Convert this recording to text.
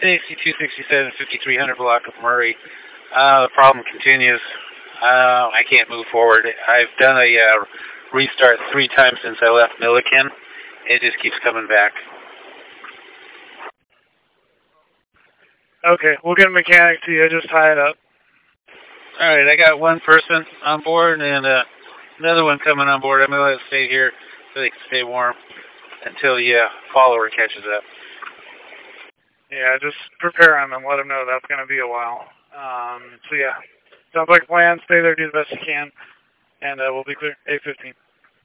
260, 267, 5300 block of Murray. The problem continues. I can't move forward. I've done a restart 3 times since I left Milliken. It just keeps coming back. Okay, we'll get a mechanic to you. Just tie it up. All right, I got one person on board and another one coming on board. I'm going to let it stay here so they can stay warm until the follower catches up. Yeah, just prepare them and let them know that's going to be a while. So yeah, sounds like a plan. Stay there, do the best you can, and we'll be clear. A-15.